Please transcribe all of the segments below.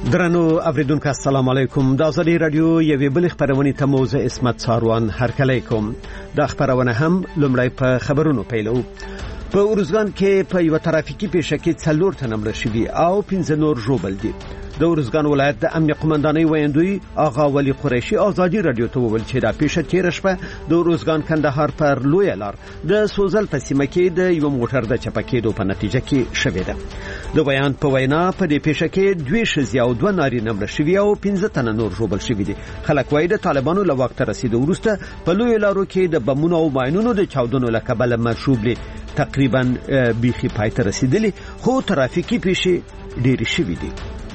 درنو اوریدونکو السلام علیکم. د ازادي رادیو یوې بل خبرونه ته موزه اسمت ساروان هرکلی کوم. د خبرونه هم لومړی په خبرونو پیلو. په اورزګان کې په یو ترافیکي پیښه کې 4 تنه مړه شوي او 15 نور ژوبل دي. د اورزګان ولایت د امنیه قومندانۍ ویاندوی آغا ولی قریشي ازادي رادیو ته وویل چې دا پیښه تیر شپه د اورزګان کندهار پر لوی لار د سوزل په سیمه کې د یو موټر د چپکېدو په نتیجه کې شوې ده. د بیان په وینا په دې پیښه کې 2 ښځې او 2 نارینه مړه شوي او 15 تنه نور ژوبل شوي دي. خلک وايي د طالبانو له وخت رسیدو وروسته په لوی لارو کې د بمونو او ماینونو د چاودنو له کبله مرشوبلي تقریبا بیخي پایته رسیدلی، خو ترافیکي پیښې ډېرې شوي دي.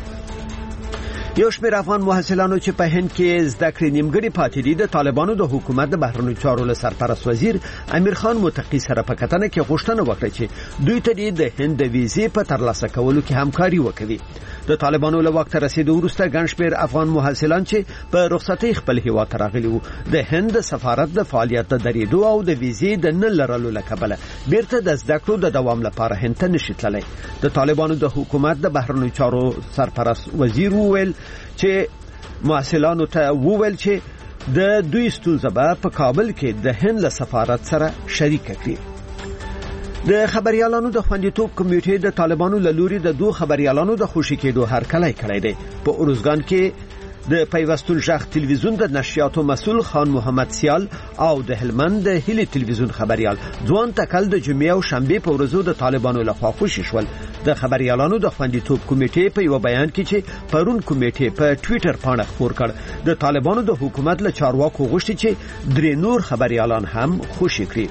یو شمېر افغان محصلانو چې په هند کې زده کړې نیمګړې پاتې دي د طالبانو د حکومت د بهرنیو چارو له سرپرست وزیر امیر خان متقی سره په کتنه کې غوښتنه وکړه چې دوی ته د هند د ویزې په ترلاسه کولو کې همکاري وکړي. د طالبانو له وخت رسیدو وروسته ګڼ شمېر افغان محصلان چې په رخصتۍ خپل هیواد ته راغلي وو د هند سفارت د فعالیت د درېدو او د ویزې د نه لرلو له کبله بیرته د زده کړو د دوام لپاره هند ته نشي تللی. د طالبانو د حکومت د بهرنیو چارو سرپرست وزیر وویل چې محصلانو ته وویل چې د دوی ستونزه به په کابل کې د هند له سفارت سره شریک کړي. د خبريالانو د خوندیتوب کمیټې د طالبانو له لوري د 2 خبريالانو د خوشی کېدو هرکلی کړی دی. په اورزګان کې د پیوستون ژغ تلویزیون د نشریاتو مسؤل خان محمد سیال او د هلمند د هلی تلویزیون خبريال ځوان تکل د جمعې او شنبه په ورځو د طالبانو له خوا خوشی شول. د خبريالانو د خوندیتوب کمیټې په یو بیان کې چې پرون کمیټې په ټوئیټر باندې خبر کړ د طالبانو د حکومت له چارواکو غوښتي چې 3 نور خبريالان هم خوشی کړي.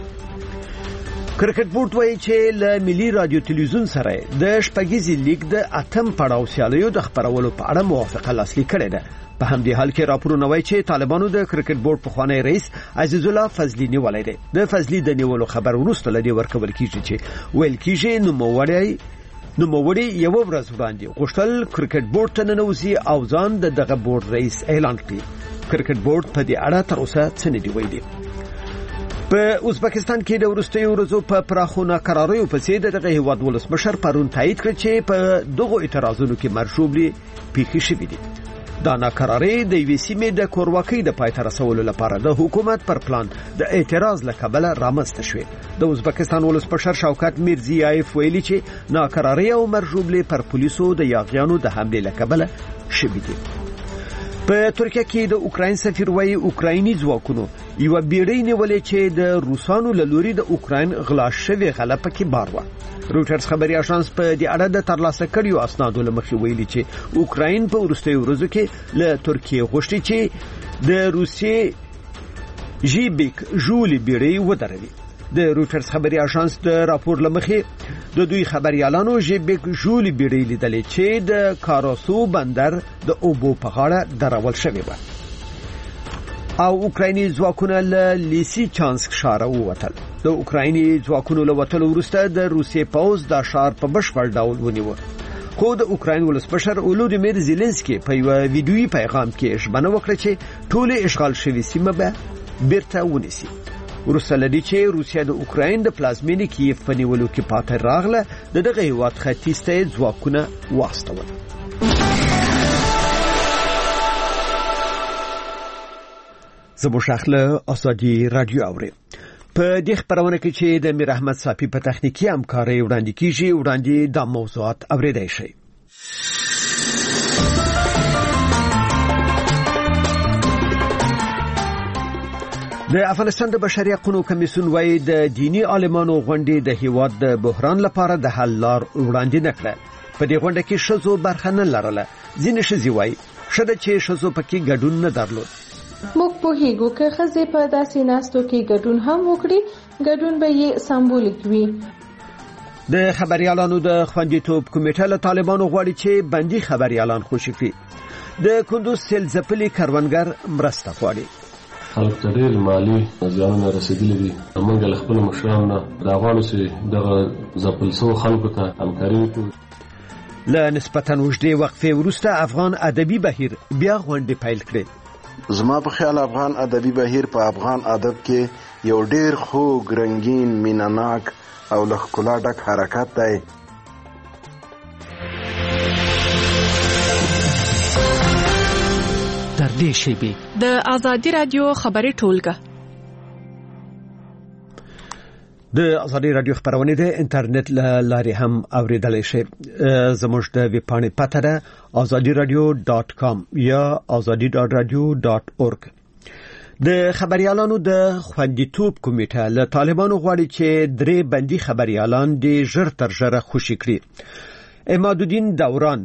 کرکټ بورډ وایي چې له ملي رادیو تلویزیون سره د شپږیزې لیګ د 8م پړاو سیالیو د خبرولو په اړه موافقه لاسلیک کړې ده. په همدې حال کې راپورونه وایي چې طالبانو د کرکټ بورډ پخوانی رئیس عزیز الله فضلی نیولې ده. د فضلی د نیولو خبر وروسته لدی ورکول کیږي چې ویل کیږي نوموړی یو ورځ وړاندې غوښتل کرکټ بورډ ته ننوځي او ځان دغه بورډ رئیس اعلان کړي. کرکټ بورډ په دې اړه تر اوسه څه نه دی ویلي. په ازبکستان کې د وروستیو ورځو په پراخو ناکراریو په څیر دغه هیواد ولسمشر پرون تایید کړ چې په دغه اعتراضونو کې مرشوبلي پیښې شوې دي. دا ناکراری د یوې سیمې د کورواکۍ د پای ته رسولو لپاره د حکومت پر پلان د اعتراض له کبله رامنځته شوې. د ازبکستان ولسمشر شوکت میرزیایف ویلي چې ناکراری او مرشوبلي پر پولیسو د یاغیانو د حمله له کبله شوې دي. په ترکیه کې د اوکراین سفیر وایي اوکرایني ځواکونو یو بیړۍ نیولې چې د روسانو له لوري د اوکراین غلا شوی غله پکې بار و. روټرز خبري اژانس په دې اړه د ترلاسه کړیو اسنادو له مخې ویلي چې اوکراین په وروستیو ورځو کې له ترکیه غوښتي چې د روسیې ژیبیک ژولي بیړۍ ودروي. د روټرز خبري اژانس د راپور لمخې د دوی خبريالانو ژیبیک ژولي بیړۍ لیدلې چې د کاراسو بندر د اوبو په غاړه درول شوی و او اوکرایني ځواکونه له لیسی چانسک ښار ووتل. د اوکرایني ځواکونو له وتلو وروسته د روسیې پوځ دا ښار په بشپړ ډول ونیو. خو د اوکراین ولسمشر ولودیمیر زيلنسکي په یو ویډیویي پیغام کې ژمنه وکړه چې ټول اشغال شوی سیمه به بیرته ونیسي. وروسته لدی چې روسیا د اوکراین د پلازمینې کیف په نیولو کې پاتې راغله دغه هیواد ختیځ ته ځواکونه واستول. زموږ ازادي رادیو اوري. په دې خبرونه کې چې د میر احمد صافي په تخنیکی همکاري وړاندې کیږي د موضوعات اوریدای شي. د افغانستان د بشري حقوقو کمیسیون وایي د دینی عالمانو غونډې د هیواد د بحران لپاره د حل لار وړاندې نکړه. په دې غونډه کې شذو برخه نه لرله. ځینې ښځې وایي شته چې شذو پکې ګډون نه درلود. موږ په هیګو کې خزې په داسې ناستو کې ګډون هم وکړي، ګډون به یې سمبولیک وي. د خبريالانو د خوندیتوب کمیټه له طالبانو غواړي چې بندي خبريالان خوشي کړي. د کندوز سیل ځپلي کاروانګر مرسته غواړي. خلک ته ډېر مالي زیانونه رسیدلي دي. موږ له خپل مشرانو نه دا غواړو چې دغه ځپل شوو خلکو ته همکاري وکړو. له نسبتاً اوږدې وقفې وروسته افغان ادبي بهیر بیا غونډې پیل کړې. زما په خیال افغان ادبي بهیر په افغان ادب کې یو ډېر خوږ، رنگین، مینه‌ناک او له ښکلا ډک حرکت دی. نږدې شیبې. د ازادي رادیو خبري ټولګه. د ازادي رادیو خبرونه د انټرنیټ لارې هم اوریدلای شئ. زموږ د ویب پاڼې پته ده azadiradio.com یا azadi.radio.org. د خبريالانو د خوندیتوب کمیټه له طالبانو غواړي چې 3 بندي خبريالان د ژر تر ژره خوشي کړي. عمادالدین دوران،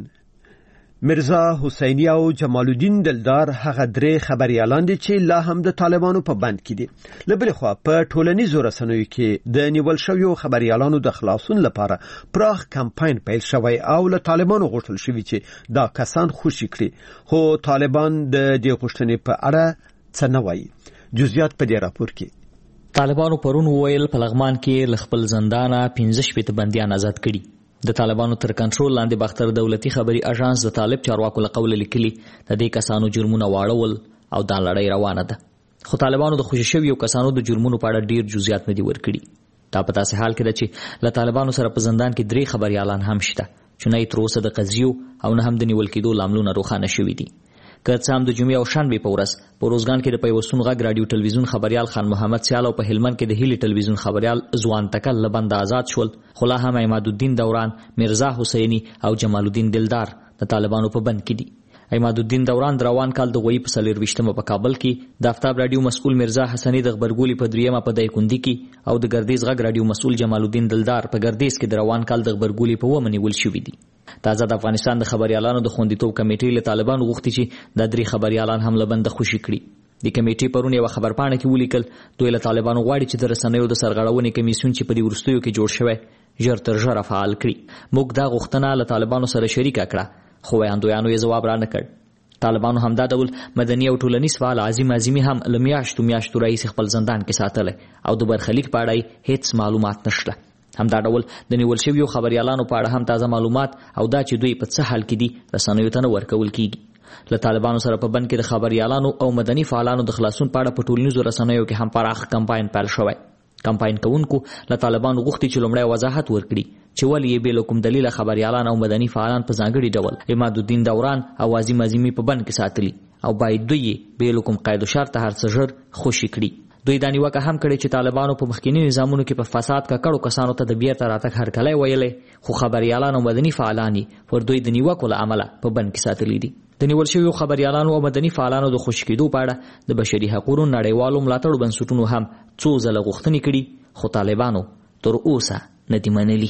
مرزا حسینی او جمال الدین دلدار هغه 3 خبريالان دي چې لا هم د طالبانو په بند کې دي. لبل خو په ټولنیزو رسنیو کې د نیول شویو خبريالانو د خلاصون لپاره پراخ کمپاین پیل شوی او له طالبانو غوښتل شوی چې دا کسان خوشي کړي، خو طالبان د دې غوښتنې په اړه څه نه وایي. جزئیات په دې راپور کې. طالبانو پرون ویل په لغمان کې خپل زندانه 15 بنديان آزاد کړي. د طالبانو تر کنټرول لاندې باختر دولتي خبري اژانس د طالب چارواکو له قول لیکلي د دې کسانو جرمونه واړول او دا لړۍ روانه ده. خو طالبانو د خوشي شویو کسانو د جرمونو په اړه ډیر جزئیات نه دي ورکړي. دا په تاسو حال کې ده چې له طالبانو سره په زندان کې 3 خبريالان هم شته چې نه تر اوسه د قضیو او نه هم د نیول کېدو لاملونه روښانه شوي دي. که څه هم د جمعې او شنبې په ورځ په روزګان کې د پیوستون غږ رادیو ټلویزیون خبريال خان محمد سیال او په هلمند کې د هیلی ټلویزیون خبريال ځوان تکل لبند آزاد شول، خو لا هم عمادالدین دوران، مرزا حسینی او جمال الدین دلدار د طالبانو په بند کې دي. عمادالدین دوران روان کال د غوي په 24 په کابل کې د آفتاب رادیو مسؤل مرزا حسینی د خبرګولي په 3 په دایکندي کې او د ګردیز غږ رادیو مسؤل جمال الدین دلدار په ګردیز کې د روان کال د خبرګولي په ومني ول شوې دي. تازه د افغانستان د خبريالانو د خوندیتوب کمیټې له طالبانو غوښتي چې د 3 خبريالان هم لبند خوشي کړي. د کمیټې پرون یو خبرپاڼه کې ولیکل دوی له طالبانو غواړي چې د رسنیو د سرغړونې کمیسیون چې په دې ورستیو کې جوړ شوی ژر تر ژره فعال کړي. موږ دا غوښتنه له طالبانو سره شریکه کړه، خو وړاندویانو یې ځواب را نه کړ. طالبانو هم دا ډول مدني او ټولنیز فعال عظیم اعظمي هم لمیاشتو رئیس خپل زندان کې ساتل او د برخلیک په اړه هیڅ معلومات نشته. هم دا ډول د نیول شویو خبريالانو په اړه هم تازه معلومات او دا چې دوی په څه حال کې دي رسنیو ته نه ورکول کیږي. له طالبانو سره په بند کې د خبريالانو او مدني فعالانو د خلاصون په اړه په ټولنیزو رسنیو کې هم پراخ کمپاین پیل شوی. کمپاین کوونکو له طالبانو غوښتي چې لومړی وضاحت ورکړي چې ولې یې بې له کوم دلیله خبريالان او مدني فعالان په ځانګړي ډول عمادالدین دوران او عظیم اعظمي په بند کې ساتلي او باید دوی بې له کوم قید و شرط هر څه ژر خوشي کړي. دوی دا نیوکه هم کړې چې طالبانو په مخکینی نظامونو کې په فساد ککړو کسانو ته د بیرته راتګ هرکلی ویلې، خو خبريالان او مدني فعالان پر دوی د نیوکو له امله په بند کې ساتلي دي. د نیول شویو خبريالانو او مدني فعالانو د خوشي کېدو په اړه د بشري حقوقو نړیوالو ملاتړو بنسټونو هم څو ځله غوښتنې کړي، خو طالبانو تر اوسه نه دي منلي.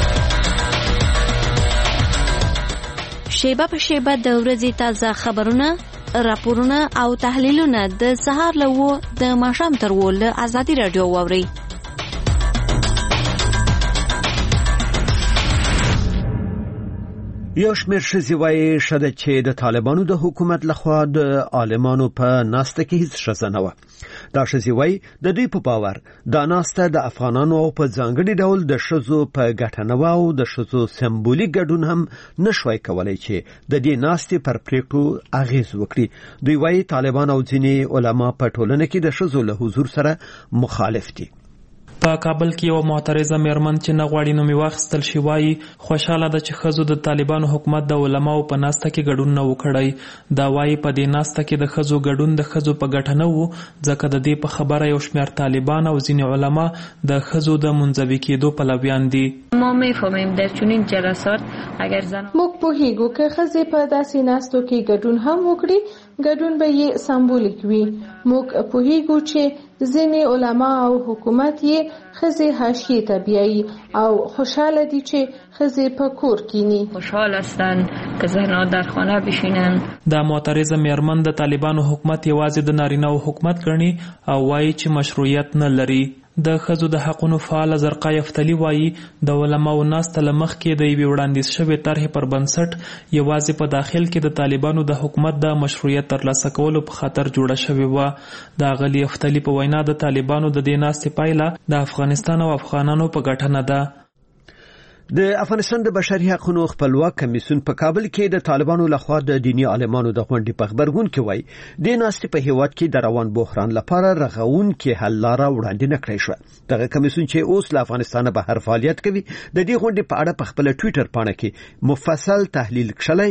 شیبه په شیبه د ورځې تازه خبرونه، راپورونه او تحلیلونه د سهار له و د ماښام تر و له ازادي رادیو واوري. یو شمېر ښځې وایي شده چې د طالبانو د حکومت لخوا د عالمانو په ناسته کې هیڅ ښځه نه وه. دا ښځې وایي د دوی په باور دا ناسته د افغانانو او په ځانګړي ډول د ښځو په ګټه نه وه او د ښځو سمبولیک ګډون هم نشوای کولی چې د دې ناستې پر پریکړو اغیز وکړي. دوی وایي طالبان او ځینې علما په ټولنه کې د ښځو له حضور سره مخالف دي. په کابل کې یو معترضه میرمن چې نه غواړي نوم واخیستل شي وایي خوشاله ده چې ښځو د طالبانو حکومت د علماو په ناسته کې ګډون نه وکړی. دا وایي په دې ناسته کې د ښځو ګډون د ښځو په ګټه نه وو، ځکه د دې په خبره یو شمېر طالبان او ځینې علما د ښځو د منزوي کېدو پلویان دي. ما میفهمیم در چنین جلسات اگر زن موږ پوهیږو که ښځې په داسې ناستو کې ګډون هم وکړي ګډون به یې سمبولیک وي. موږ پوهیږو چې ځینې علما او حکومت یې ښځې حاشیې ته بیایي او خوشحاله دي چې ښځې په کور کینی. خوشحال هستن که زنها در خانه بشینن. دا معترضه میرمن د طالبانو حکومت یوازې د نارینه‌و حکومت ګڼي او وایي چې مشروعیت نه لري. د ښځو د حقونو فعال زرقا یفتلی وایي د علماو ناسته له مخکې د یوې وړاندیز شوې طرحې پر بنسټ یوازې په داخل کې د طالبانو د حکومت د مشروعیت ترلاسه کولو په خاطر جوړه شوې وه. د اغلې یفتلی په وینا د طالبانو د دې ناستې پایله د افغانستان او افغانانو په ګټه نه ده. د افغانستان د بشري حقوقو خپلواک کمیسیون په کابل کې د طالبانو لخوا د دینی عالمانو د غونډې په خبرګون کې وایي د ناستې په هیواد کې د روان بحران لپاره رغون کې حل لاره وړاندې نه کړې شوه. دغه کمیسیون چې اوس له افغانستان بهر فعالیت کوي د دې غونډې په اړه په خپل ټوئیټر پاڼه کې مفصل تحلیل کړی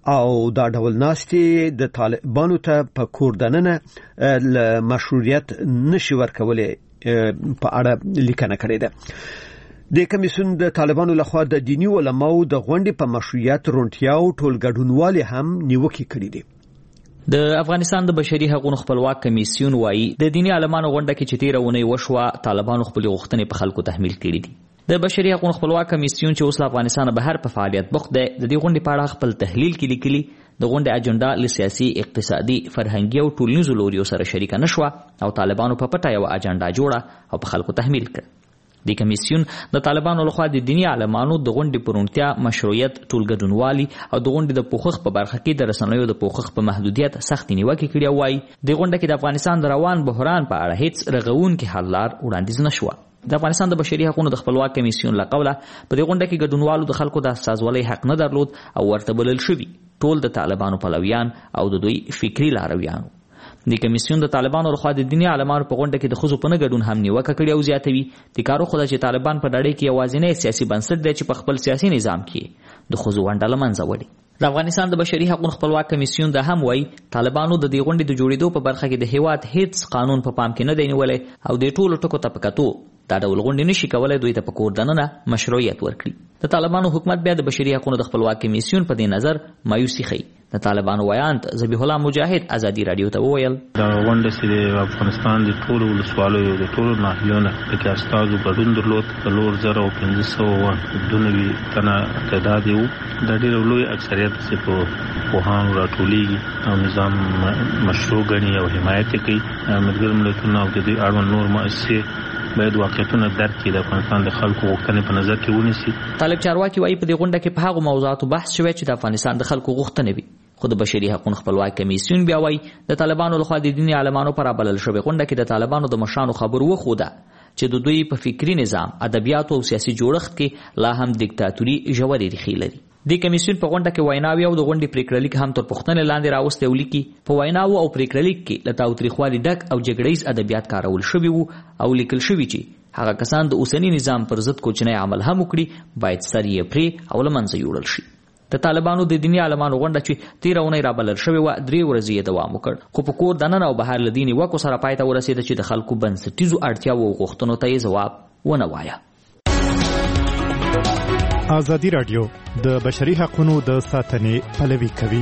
او دا ډول ناستي د طالبانو ته په کور دننه مشروعیت نشي ورکولای په اړه لیکنه کړې ده. د کمیسیون د طالبانو لخوا د دینی علماو د غونډې په مشروعیت رونټیاو ټول ګډونوالي هم نیوکه کړې دي. د افغانستان د بشري حقوقو خپلواک کمیسیون وایي د دینی علمانو غونډه کې چې تیرونه وشوه طالبانو خپل غوښتنې په خلکو تحمیل کړې دي. د بشري حقوقو خپلواک کمیسیون چې اوس له افغانستان بهر په فعالیت بوخت دی د دې غونډې په اړه خپل تحلیل کې لیکلي د غونډې اجنډا له سیاسي اقتصادي فرهنګي او ټولنیزو لوریو سره شریک نه شو او طالبانو په پټه یو اجنډا جوړه او په خلکو تحمیل کړ. د کمیسیون د طالبانو لخوا د دینی علمانو د غونډې پرونتیا مشروعیت ټولګډونوالي او د غونډې د پوښښ په برخه کې د رسنیو د پوښښ په محدودیت سخت نیوکه کړې وای. د غونډه کې د افغانستان د روان بحران په اړه هیڅ رغونکي حل لار وړاندیز نشو. د افغانستان د بشري حقوقو د خپلواک کمیسیون له قوله په دې غونډه کې ګډونوالو د خلکو د استازولۍ حق نه درلود او ورته بلل شوي ټول د طالبانو پلویان او د دوی فکری لارویان. د کمیسیون د طالبانو لخوا د دینی علمانو په غونډه کې د ښځو په نه ګډون هم نیوکه کړې او زیاتوي د کارو خو چې طالبان په نړۍ کې یوازینی سیاسي بنسټ دی چې په خپل سیاسي نظام کې د ښځو ونډه له منځه وړي. د افغانستان د بشري حقوقو خپلواک کمیسیون د هم وایي طالبانو د دې غونډې د جوړېدو په برخه کې د هیواد هیڅ قانون په پام کې نه دی نیولی او د ټولو ټکو ته په کتو دا ډول غونډې نشي کولای دوی ته په کور دننه مشروعیت ورکړي. د طالبانو حکومت بیا د بشري حقوقو د خپلواک کمیسیون په دې نظر مایوسي ښيي. د طالبانو ویاند ذبیح الله مجاهد ازادي رادیو ته وویل دا غونډه چې د افغانستان د ټولو ولسوالیو د ټولو ناحیو نه پکې استازو ګډون درلود 4592 تنه تعداد یو د ډېر لوی اکثریت چې په پوهانو راټولېږي او نظام مشروع ګڼي او حمایت کوي. ملګري ملتونه او د دې اړوند نور مؤسسې باید واقعیتونه درک کړي د افغانستان د خلکو غوښتنې په نظر کې ونیسي. طالب چارواکي وایي په دې غونډه کې په هغو موضوعاتو بحث شوی چې د افغانستان د خلکو غوښتنې وي. خو د بشري حقوقو خپلواک کمیسیون بیا وایي د طالبانو لخوا د دیني علمانو پر بلل شوې غونډه کې د طالبانو د مشرانو خبرو وخوده چې د دوی په فکری نظام ادبیاتو او سیاسي جوړښت کې لا هم دیکتاتوري ژورې ریښې لري. د کمیسیون په غونډه کې ویناوي او د غونډې پریکړلیک هم تر پوښتنې لاندې راوستي ولیکي. په ویناو او پریکړلیک کې له تاوتریخوالي ډک او جګړیز ادبیات کارول شوي وو او لیکل شوي چې هغه کسان د اوسنی نظام پر ضد کوچنی عمل هم وکړي باید سر یې پرې او له منځه یوړل شي. د طالبانو د دینی علمانو غونډه چې تیرونه رابلل شوې وه 3 ورځې یې دوام وکړ خو په کور دننه او بهر له دیني نیوکو سره پای ته ورسېده چې د خلکو بنسټیزو اړتیاوو او غوښتنو ته یې ځواب ونه وایه. ازادي راډیو د بشري حقوقو د ساتنې پلوي کوي.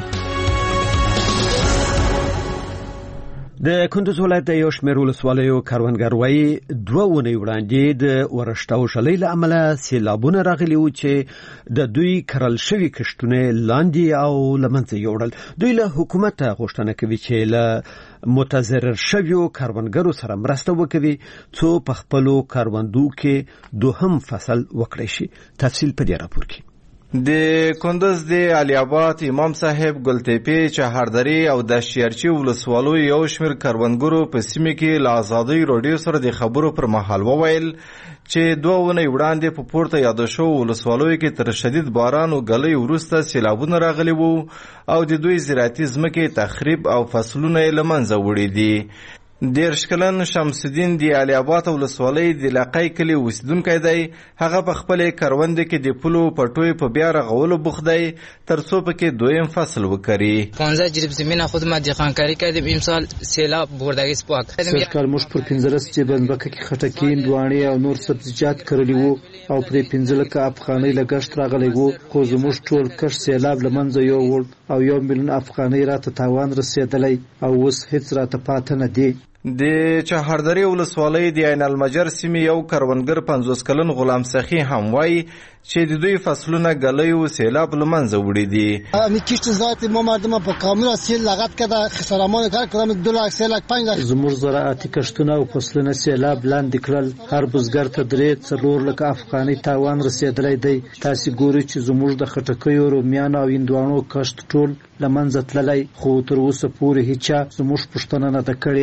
د کندوز ولایت د یو شمېر ولسوالیو کروندګر وایي 2 اونۍ وړاندې د ورښت او شلۍ له امله سیلابونه راغلي وو چې د دوی کرل شوي کښتونه لاندې او له منځه یوړل. دوی له حکومت غوښتنه کوي چې له متضرر شویو کروندګرو سره مرسته وکړي څو په خپلو کروندو کې دوهم فصل وکړي شي. تفصیل په دې راپور کې. د کندوز د علي آباد امام صاحب ګلتیپی چهاردری او د شیرچی ولسوالو یو شمېر کروندګرو په سیمه کې له ازادۍ راډیو سره د خبرو پر مهال وویل چې 2 اونۍ وړاندې په پورته یاد شو ولسوالو کې تر شدید باران او ګلۍ وروسته سیلابونه راغلي وو او د دوی زراعتي ځمکې تخریب او فصلونه یې له منځه وړي دي. 13 کلن شمس الدین د علي آباد ولسوالۍ د لقای کلي اوسیدونکی دی. هغه په خپل کروندې کې د پلو پټوي په بیا رغولو بوخت دی ترڅو پکې دویم فصل وکړي. 15 جریب زمینه خودمات دهقانکاری کردیم امسال سیلاب بردگی سپاک سرکار موږ پر 15 چې بنبکه کې خټکین دوانې او نور سبزیجات کرلی وو او پر 15 لکه افغانۍ لګښت راغلی وو خو زموږ ټول کښ سیلاب لمنځه یوړ او 1 میلیون افغانۍ راته تاوان رسیدلی او اوس هیڅ راته پاتې نه دی. د چهاردری ولسوالۍ د عین المجر سیمې یو کروندګر 50 کلن غلام سخی هم وایي چې د دوی فصلونه ګلۍ او سیلاب له منځه وړي دي. امی کشت زراعت ما مردم په کامل سیل لغت کرده خسارمان کردم 2 لک 3 لک 5 لک. زموږ زراعتي کښتونه او فصلونه سیلاب لاندې کړل. هر بزګر ته 3-4 لک افغانۍ تاوان رسیدلی دی. تاسو ګورئ چې زموږ د خټکیو رومیانو او هندوانو کښت ټول له منځه تللی خو تر اوسه پورې هیڅ زموږ پوښتنه نه ده کړې.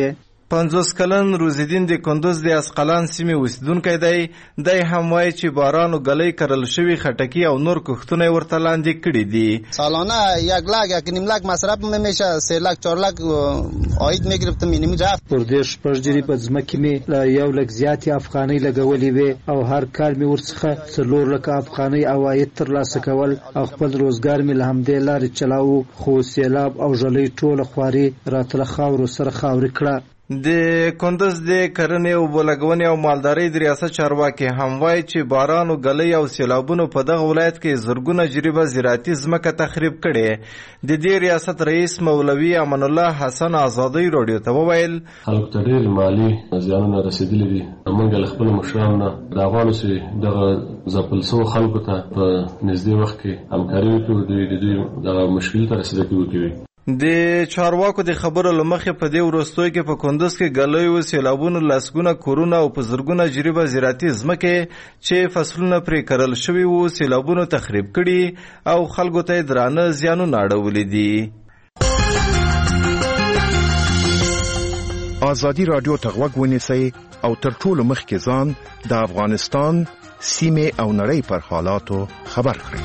50 کلن روزالدین د کندوز د اسقلان سیمې اوسیدونکی دی. دی هم وایي چې باران او ګلۍ کرل شوي خټکي او نور کښتونه یې ورته لاندې کړي دي. سالانه 1 لاک 1.5 لاک مصرف میشه، 3 لاک 4 لاک عاید میگرفتم. مینیمم رفت پر دې شپږ جری په ځمکې مې 1 لک زیاتې افغانۍ لګولې وې او هر کال مې ورڅخه 4 لک افغانۍ عواید ترلاسه کول او خپل روزګار مې له همدې لارې چلاوه. خو سیلاب او ژلۍ ټوله خواري راتله خاورو سره خاورې کړه. د کندوز د کرنې او بولګونې او مالدارۍ د ریاست چارواکي هم وایي چې باران او ګلۍ او سیلابونو په دغه ولایت کې زرګونه جریبه زراعتي ځمکه تخریب کړې. د دې ریاست رئیس مولوي امان الله حسن آزادۍ راډیو ته وویل خلکو ته ډېر مالي زیانونه رسېدلي دي. موږ له خپلو مشرانو نه دعغواړو چې دغه ځپل شوو خلکو ته په نږدې وخت کې همکاري وکړو، د دوی دغه مشکل ته رسېدګي وکړي. د چارواکو د خبرو له مخې په دې وروستیو کې په کندوز کې ګلیو، سیلابونو، لسګونه کورونه او په زرګونه جریبه زراعتي ځمکې چې فصلونه پرې کرل شوي وو سیلابونو تخریب کړي او خلکو ته یې درانه زیانونه اړولي دي. ازادي راډیو ته غوږ ونیسئ او تر ټولو مخکې ځان د افغانستان سیمې او نړۍ پر حالاتو خبر کړئ.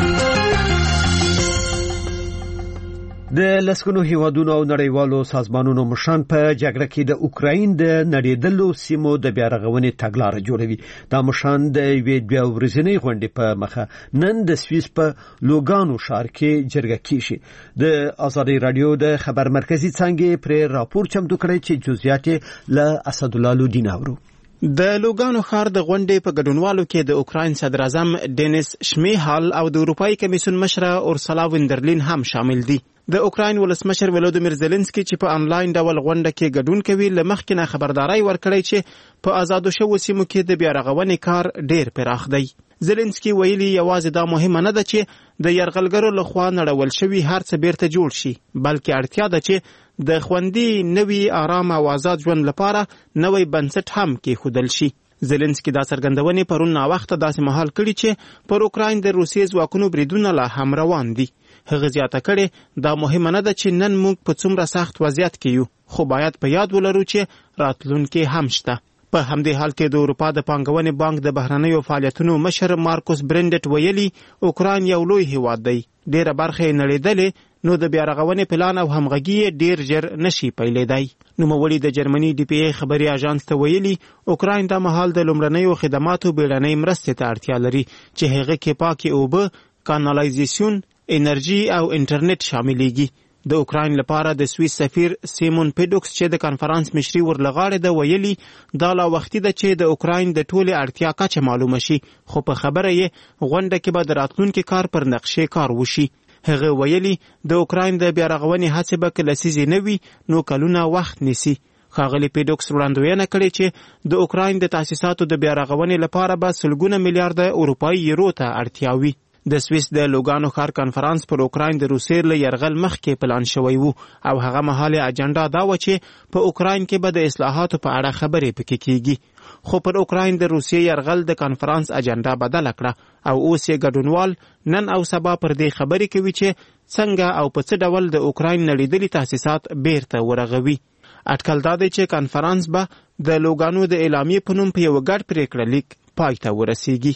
د لسګونو هیوادونو او نړیوالو سازمانونو مشران په جګړه کې د اوکراین د نړیدلو سیمو د بیا رغونې تګلاره جوړوي. دا مشران د یوې 2 ورځنۍ غونډې په مخه نن د سویس په لوګانو ښار کې جرګه کیږي. د ازادي رادیو د خبر مرکزی څنګه پر راپور چمتو کړی چې جزئیات له اسدالله لودین اورو. د لوګانو ښار د غونډې په ګډونوالو کې د اوکراین صدر اعظم ډینیس شمیهال او د اروپאי کمیسیون مشره اورسلا وندرلین هم شامل دي. د اوکراین ولسمشر ولودیمیر زيلنسکي چې په انلاین ډول غونډه کې ګډون کوي لمخکې نه خبرداري ورکړی چې په آزادو شوو سیمو کې د بیا رغونې کار ډیر پراخ دی. زيلنسکي ویلي یوازې دا مهمه نه ده چې د يرغلګرو لخوا نړول شوی هر څه بیرته جوړ شي، بلکې اړتیا ده چې د خوندي نوي آرام او آزاد ژوند لپاره نوې بنسټ هم کېښودل شي. زيلنسکي دا څرګندونې پرون ناوخته داسې مهال کړي چې پر اوکراین د روسیې ځواکونو بریدونه لا هم روان دي. هغه زیاته کړي دا مهمه نه ده چې نن موږ په څومره سخت وضعیت کې یو، خو باید په یاد ولرو چې راتلونکي هم شته. په همدې حال کې د اروپا د پانګونې بانک د بهرنیو فعالیتونو مشر مارکوس برندټ ویلي اوکراین یو لوی هیواد دی، ډیره برخه یې نړیدلې، نو د بیا رغونې پلان او همغږي ډیر ژر نشي پیلېدای. نوموړي د جرمني ډي پی ای خبري اژانس ته ویلي اوکراین د مهال د لومړنیو خدماتو بیړنۍ مرستې ته اړتیا لري چې هغه کې پاکي اوبه، کانالایزیشن، انرژي او انټرنیټ شاملېږي. د اوکراین لپاره د سویس سفیر سیمون پیډوکس چې د کانفرنس مشري ورلغاړه د ویلي دا لا وختي ده چې د اوکراین د ټوله اړتیا کچه معلومه شي، خو په خبره یې غونډه کې به د راتلونکي کار پر نقشې کار وشي. هغه ویلي د اوکراین د بیا رغونې هڅې به کله سیزې نه وي نو کلونه وخت نیسي. ښاغلي پیډوکس وړاندوینه کړې چې د اوکراین د تاسیساتو د بیا رغونې لپاره به سلګونه میلیارډ اروپایي یورو ته اړتیا وي. د سویس د لوګانو ښار کانفرنس پر اوکراین د روسیې له یرغل مخکې پلان شوی وو او هغه مهاله اجنډا دا و چې په اوکراین کې به د اصلاحاتو په اړه خبرې پکې کیږي. خو پر اوکراین د روسیې یرغل د کانفرنس اجنډا بدل کړه او اوس یې ګډونوال نن او سبا پر دې خبرې کوي چې څنګه او په څه ډول د اوکراین نړیدلي تاسیسات بیرته ورغوي. اټکل دا دی چې کانفرنس به د لوګانو د اعلامیې په نوم په یو ګډ پریکړه لیک پای ته ورسیږي.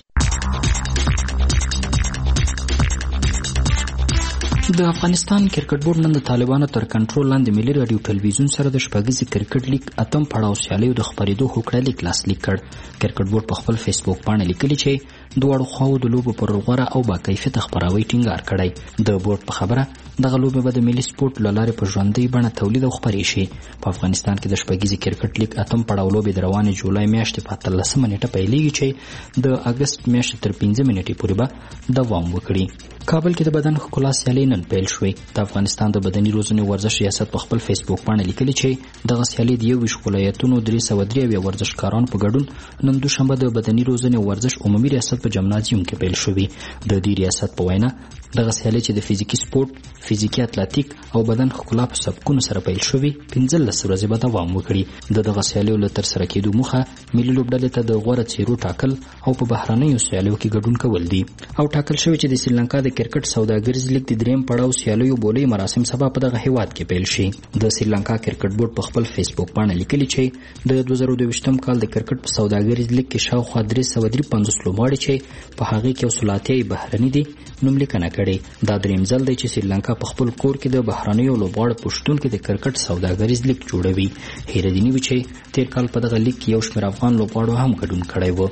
د افغانستان کرکټ بورډ نن د طالبانو تر کنټرول لاندې ملي رادیو ټلویزیون سره د شپږیزې کرکټ لیګ اتم پړاو سیالیو د خبرېدو هوکړه لیک لاسلیک کړ. کرکټ بورډ په خپل فیسبوک باندې لیکلي چې دواړو خواو د لوبو پر غوره او با کیفیته خبراوي ټینګار کړی. د بورډ په خبره دغه لوبې به د ملي سپورټ له لارې په ژوندۍ بڼه تولید او خپرې شي. په افغانستان کې د شپږیزې کرکټ لیګ اتم پړاو لوبې د روانې جولای میاشتې په 13 نیټه پیلېږي چې د اګست میاشتې تر 15 نیټې پورې به دوام وکړي. کابل کې د بدن ښکلا سیالۍ نن پیل شوې. د افغانستان د بدني روزنې ورزش ریاست په خپل فیسبوک باندې لیکلي چې دغه سیالۍ د 21 ولایتونو 303 ورزشکارانو په ګډون نن دوشنبه د بدني روزنې ورزش عمومي ریاست په جمنازیوم کې پیل شوې. د دې ریاست په وینا دغه سیالي چې د فزیکي سپورت، فزیکي اتلټیک او بدن ښکلا په سبکونو سره پیل شوې 15 ورځې به دوام وکړي. دغه سیالیو له ترسره کېدو موخه ملي لوبډلې ته د غوره څیرو ټاکل او په بهرنیو سیالیو کې ګډون کول دي. او ټاکل شوی چې د سریلانکا د کرکټ سوداګریز لیګ د دریم پړاو سیالیو بولي مراسم سبا په دغه هیواد کې پیل شي. د سریلانکا کرکټ بورډ په خپل فیسبوک باندې لیکلي چې د 2022م کال د کرکټ په سوداګریز لیګ کې شاوخوا 353 لوبغاړي چې په هغه کې 30 بهرني دي نوملیکنه کړې. دا دریم ځل دی چې سریلانکا په خپل کور کې د بهرنیو لوبغاړو په شتون کې د کرکټ سوداګریز لیګ جوړوي. هیره دي نیوي چې تیر کال په دغه لیګ کې یو شمېر افغان لوبغاړو هم ګډون کړی و.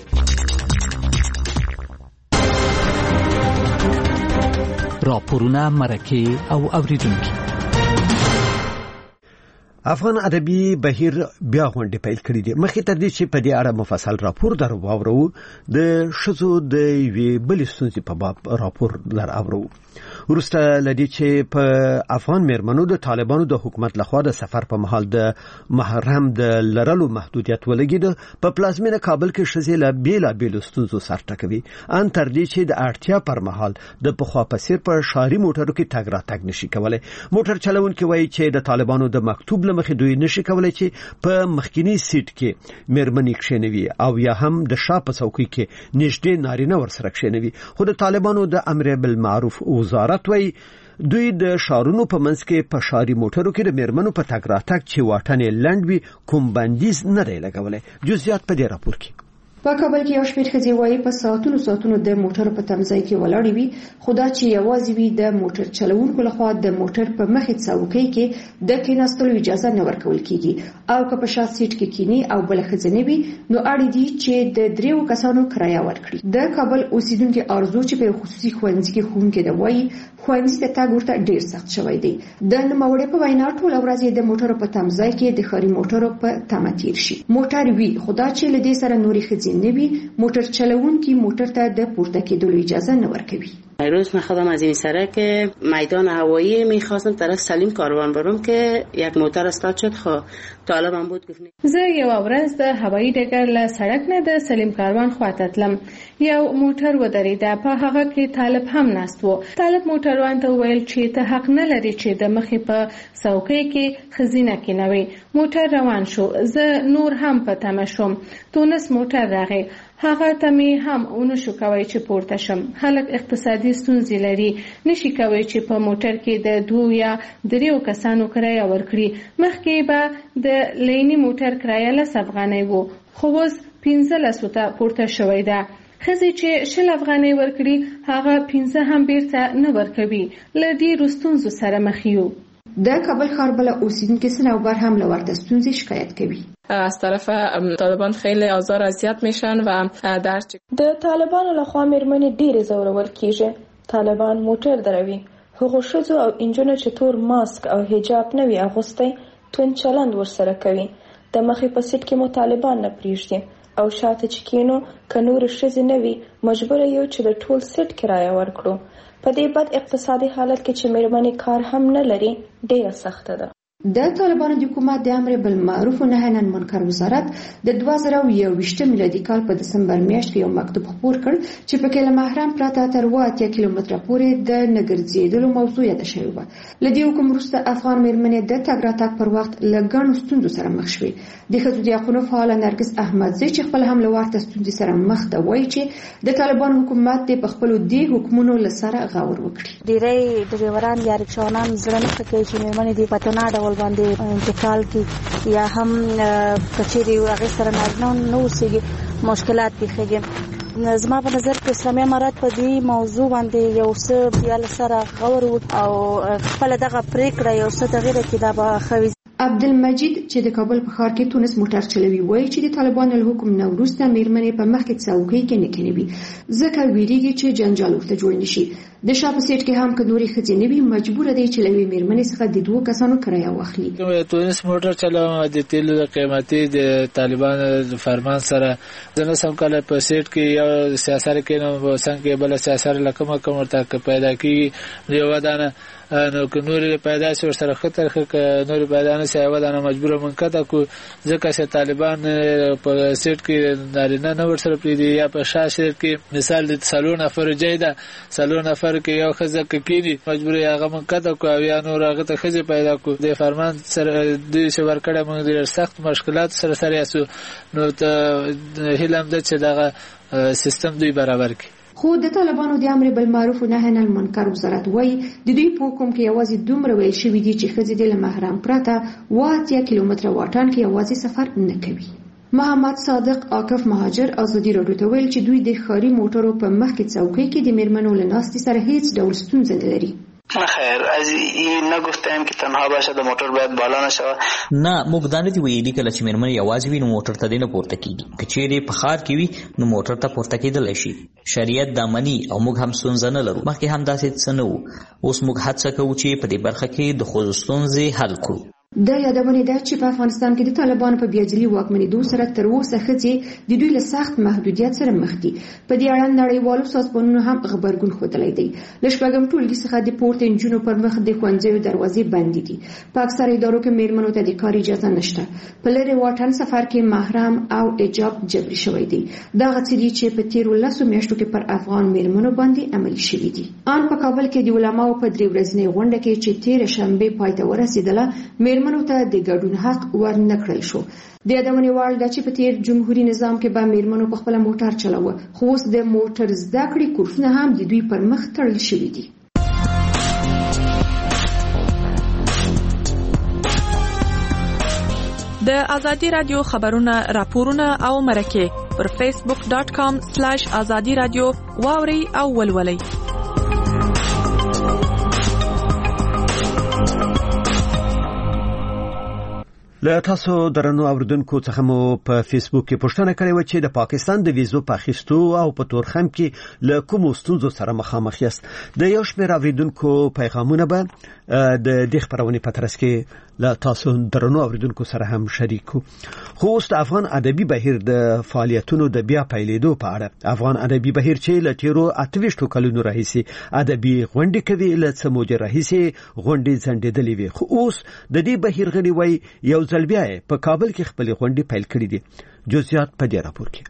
راپورونه، مرکې او اوریدونکي. افغان ادبي بهیر بیا غونډه پیل کړې دي. مخکې تر دې چې په دې اړه مفصل راپور درو واورو، د شذو د یوې بلې ستونزې په باب راپور لر اورو. وروسته لدی چې په افغان میرمنو د طالبانو د حکومت لخوا د سفر په مهال د محرم د لرلو محدودیت ولګید، په پلازمینه کابل کې شذې له بیلابیلو ستونزو سر ټکوي، ان تر دې چې د اړتیا پر مهال د پخوا په څیر په ښاري موټرو کې تګ راتګ نشي کولای. موټر چلونکي وایي چې د طالبانو د مکتوب مخې دوی نشي کولای چې په مخکینی سیټ کې میرمنې کښینوي او یا هم د شاپ څوکۍ کې نږدې نارینه ورسره کښینوي. خو د طالبانو د امر بالمعروف وزارت وایي دوی د شارونو په منځ کې په شاري موټرو کې د میرمنو په تګ راتګ چې واټن لنډ وي کوم بندیز نه دی لګولی. جزئیات په دې راپور کې. په کابل کې یو شمېر ښځې وایي په ساعتونو د موټر په تمځای کې ولاړې وي، خو دا چې یوازې وي د موټر چلوونکو لخوا د موټر په مخې څوکۍ کې د کېناستلو اجازه نه ورکول کیږي، او که په شا سیټ کې کینی او بل ښځه نه وي نو اړ دي چې د 3 کسانو کرایه ورکړي. د کابل اوسیدونکو ارزو چې په خصوصي ښوونځي کې ښوونکي دی وایي ښوونځي ته تګ ورته ډیر سخت شوی دی. د نوموړي په وینا ټول ورځ د موټر په تمځای کې د خاري موټرو په تمه تیر شي. موټر وی خدا چې لدې سره نوري ښځې نه وي، موټر چلوونکي موټر ته د پورته کېدلو اجازه نه ورکوي. امروز من خودم از این سرک میدان هوایی میخواستم طرف سلیم کاروان برم که یک موتر استاد شد. خب طالبم بود گفت زه یو ورځ د هوایی ډګر له سړک نه د سلیم کاروان خواته تلم، یو موټر ودرېد، په هغه کې طالب هم ناست و. طالب موټروان ته ویل چې ته حق نه لري چې د مخې په څوکۍ کې خزینه کېنوي. موټر روان شو، زه نور هم په تمه شوم. تونس موټر راغی، هغه ته می هم ونشو کوي چې پورته شم. خلک اقتصادي ستونزې لري، نشي کوي چې په موټر کې د 2 یا 3 کسانو کرایه ورکړي. مخکې به د لینی موټر کرایه 10 افغانۍ وو، خو اوس 15 ته پورته شوې ده. خزي چې 10 افغانۍ ورکړي هغه 15 هم بیرته نه ورکوي. لدی رستونزو سره مخ یو. د کابل ښار بل اوسیدونکو سنوبر هم له ورته ستونزې شکایت کوي. از طرف طالبان خیلی آزار اذیت میشن و د طالبانو لخوا میرمنې ډېرې ځورول کیږي. طالبان موټر دروي، هغه ښځو او انجونو چې تور ماسک او حجاب نه وي اغوستی توند چلند ورسره کوي. د مخې په سیټ کې مو طالبان نه پریږدي او شاته چې کینو که نور ښځې نه وي مجبور یو چې د ټول سیټ کرایه ورکړو. په دې بد اقتصادي حالت کې چې میرمنې کار هم نه لري ډیره سخته ده. د طالبانو د حکومت د امر بالمعروف و نهی عن منکر وزارت د 2021 میلادي کال په دسمبر میاشت کې یو مکتوب خپور کړ چې په کې له محرم پرته تر 80 کیلومتره پورې د نګرځېدلو موضوع یاده شوې و. لدی حکم وروسته افغان میرمنې د تګ راتګ پر وخت له ګڼو ستونزو سره مخ شوې. د ښځو د حقوقو فعال نرګس احمدزی چې خپل هم له ورته ستونزې سره مخ ده وایي چې د طالبانو حکومت د خپل د حکومتونو لسره غور وکړي. ډیری ډریوران یا رکشانان زړه نه کوي چې میرمنې د پتونا ډول باندې انتقال کی یا هم کچېری هغه سره نه اوسېږي مشکلات پیښیږي. زما په نظر کې اسلامي امارات په دې موضوع باندې یو څه بیا سره غور او خپل دغه پریکړه یو څه تغیر کړي دا به خوي. عبدالمجید چې د کابل په ښار کې تونس موټر چلوي وایي چې د طالبانو له حکم نه وروسته میرمنې په مخ کې څوکۍ کې نه کېنوي ځکه ویریږي چې جنجال ورته جوړ نشي. د شاپ سیټ کې هم کډوري خځې نه وي مجبور دي چې لوي میرمنې څخه د 2 کسانو کرایه واخلي. تونس موټر چلوم د تیلو د قیمتي د طالبانو فرمان سره ځنه سم کله په سیټ کې یو سیاست کې نو څنګه بل سیاست لکه کوم ورته پیدا کی یو ودانه نو که نور پیدا شي سره خطر نور پیدا نه شي ودانه مجبور منقطع کو ځکه چې طالبان په سیټ کې نارینه نه ورسره پریدي یا په شاشه کې مثال د سالون نفر جیدا سالون نفر برابر کې یو خزه کېږي مجبور هغه من کته کو یا نور هغه ته خزه پیدا کو د فرمان سره د شور کړه موږ ډېر سخت مشکلات سره یاسو نو ته هیلم د چې دغه سیستم دوی برابر کړي. خو د طالبانو د امر بالمعروف و نهی عن المنکر وزارت وایي د دوی په حکم کې یوازې دومره ویل شوي دي چې ښځې د له محرم پرته 8 کیلومتره واټن کې یوازې سفر نه کوي. محمد صادق عاکف مهاجر ازادي راډیو ته ویل چې دوی د ښاري موټرو په مخ کې څوکۍ کې د میرمنو له ناستې سره هیڅ ډول ستونزه نه لري. خیر از این نگفتیم که تنها باشه د موټر باید بالا نشوه. نه موږ دا نه دی ویلي کله چې میرمن یوازې وي نو موټر ته نه پورته کیږي. که چیرې په ښار کې وي نو موټر ته پورته کېدلی شي. شریعت دا مني او موږ هم ستونزه نه لرو. مخکې هم داسې څه نه وو. اوس موږ هڅه کوو چې په دې برخه کې د ښځو ستونزې حل کړو. د یادونه ده چې په افغانستان کې د طالبانو په بیاځلي واکمنېدو سره تر اوسه ښځې د دوی له سخت محدودیت سره مخ دي. په دې اړه نړیوالو سازمانونو هم غبرګون ښودلی دی. له شپږم ټولګي څخه د پورته نجونو پر مخ د ښوونځیو دروازې بندې دي. په اکثره ادارو کې میرمنو ته د کار اجازه نشته. په لرې واټن سفر کې محرم او حجاب جبري شوی دی. دغه څه دي چې په تیرو 10 میاشتو کې پر افغان میرمنو باندې عملي شوي دي. ان په کابل کې د علماو په 3 ورځنۍ غونډه کې چې تېره شنبه پای ته ورسېدله میرمنو ته د ګډون حق ورنکړل شو. د یادونې وړ ده چې په تیر جمهوریت نظام کې به میرمنو په خپل موټر چلاوه، خو اوس د موټر زده کړې کورسونه هم د دوی پر مخ تړل شوي دي. د ازادي رادیو خبرونه راپورونه او مرکه پر facebook.com/azadi radio واوري او ولولئ. له تاسو درنو اوردونکو څخه مو په فیسبوک کې پوښتنه کړې و چې د پاکستان د ویزو په اخیستو او په تورخم کې له کومو ستونزو سره مخامخ یاست. د یو شمېر اوریدونکو پیغامونه به د دې خبرونې په ترڅ کې له تاسو درنو اوریدونکو سره هم شریکو. خو اوس د افغان ادبي بهیر د فعالیتونو د بیا پیلېدو په اړه افغان ادبي بهیر چې له تیرو 28 کلونو راهیسې ادبي غونډې کوي له څه موده راهیسې غونډې ځنډېدلې وي، خو اوس د دې بهیر غړي وایي یو ځل بیا په کابل کې خپل غونډې پیل کړې دي. جزئیات په دې راپور کې.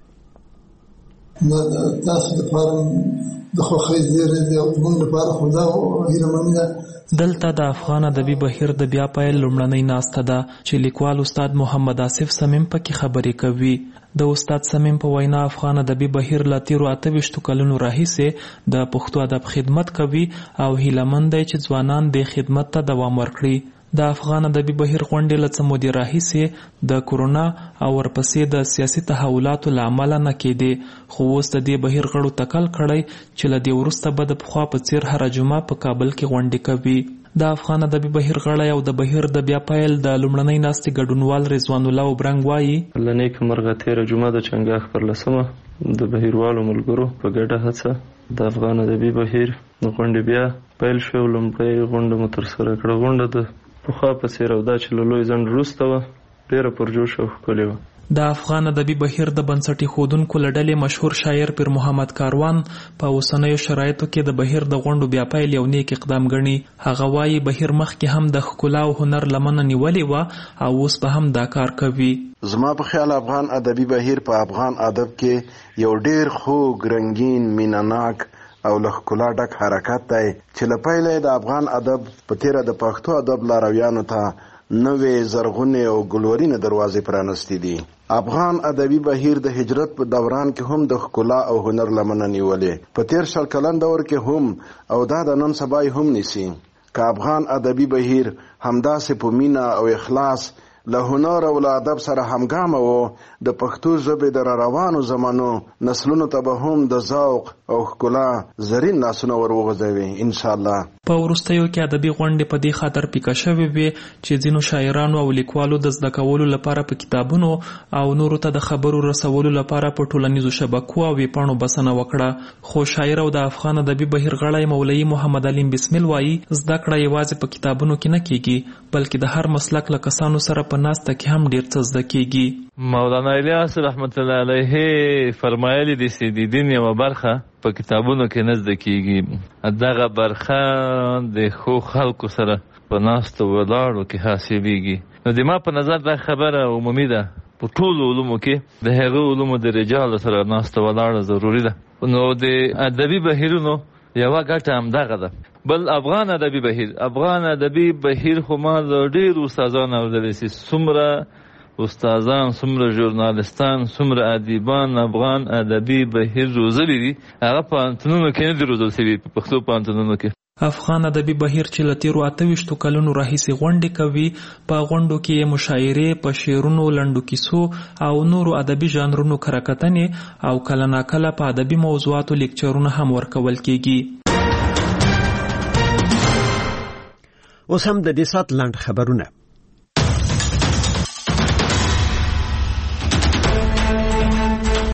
تاسو د فارم د خوښۍ زیری دی او موږ لپاره خدا او هیرمنه دلته د افغان ادبي بهیر د بیا پیل لومړنۍ ناسته ده چې لیکوال استاد محمد آصف صمیم پکې خبرې کوي. د استاد صمیم په وینا افغان ادبي بهیر لا تیرو 28 کلونو راهیسې د پښتو ادب خدمت کوي او هیلمن دی چې ځوانان د خدمت ته دوام ورکړي. د افغان ادبي بهیر غونډې له څه مودې راهیسې د کورونا او ورپسې د سیاسي تحولاتو له امله نه کېدې، خو اوس د دې بهیر غړو تکل کړی چې له دې وروسته به د پخوا په څیر هره جمعه په کابل کې غونډې کوي. د افغان ادبي بهیر غړی او د بهیر د بیا پیل د لومړنۍ ناستې ګډونوال رضوان الله وبرنګ وایي له نیکه مرغه تېره جمعه د چنګاښ پر 10مه د بهیروالو ملګرو په ګډه هڅه د افغان ادبي بهیر غونډې بیا پیل شوې. لومړۍ غونډه مو ترسره کړه. غونډه د پخوا په څیر او دا چې له لوی ځنډ وروسته وه ډېره پرجوش او ښکلې وه. د افغان ادبي بهیر د بنسټي ښودونکو له ډلې مشهور شاعر پیر محمد کاروان په اوسنیو شرایطو کې د بهیر د غونډو بیا پیل یو نیک اقدام ګڼي. هغه وایي بهیر مخکې هم د ښکلا او هنر لمنه نیولې وه او اوس به هم دا کار کوي. زما په خیال افغان ادبي بهیر په افغان ادب کې یو ډېر خوږ، رنګین، مینه‌ناک او له ښکلا ډک حرکت دی چې له پیله د افغان ادب په تیره د پښتو ادب لارویانو ته نوې زرغونې او ګلورینې دروازې پرانستې دي. افغان ادبي بهیر د هجرت په دوران کې هم د ښکلا او هنر لمنه نیولې، په تیر 100 کلن دور کې هم او دا د نن سبا هم نیسي. که افغان ادبي بهیر همداسې په مینه او اخلاص له هنر او له ادب سره همګامه و، د پښتو ژبې د روانو زمانو نسلونو ته به هم د ذوق او ښکلا زرین لاسونه ور وغځوي ان شاء الله. په وروستیو کې ادبي غونډې په دې خاطر پیکه شوې وې چې ځینو شاعرانو او لیکوالو د زده کولو لپاره په کتابونو او نورو ته د خبرو رسولو لپاره په ټولنیزو شبکو او ویبپاڼو بسنه وکړه. خو شاعر او د افغان ادبي بهیر غړی مولوي محمد علیم بسمل وایي زده کړه یوازې په کتابونو کې نه کیږي، بلکې د هر مسلک له کسانو سره په ناسته کې هم ډیر څه زده کیږي. مولانا الیاس رحمت الله علیه فرمایلی دي چې د دین یوه برخه په کتابونو کې نه زده کیږي، دغه برخه د ښو خلکو سره په ناستو ولاړو کې حاصلیږي. نو د ما په نظر دا خبره عمومي ده، په ټولو علومو کې د هغو علومو د رجالو سره ناسته ولاړه ضروري ده. نو د ادبي بهیرونو یوه ګټه همدغه ده. بل افغان ادبي بهیر خو ما د ډېرو استادانو اورېدلی سي، څومره استادان، څومره ژورنالستان، څومره ادیبان افغان ادبي بهیر روزلي دي، هغه پوهنتونونو کې نه دي روزل سوي، په پښتو پوهنتونونو کې. افغان ادبي بهیر چې له تیرو 28 کلونو راهیسې غونډې کوي، په غونډو کې مشاعرې په شعرونو، لنډو کیسو او نورو ادبي ژانرونو کره کتنې او کله ناکله په ادبي موضوعاتو لیکچرونه هم ورکول کیږي. اوس هم د دې سات لاند خبرونه.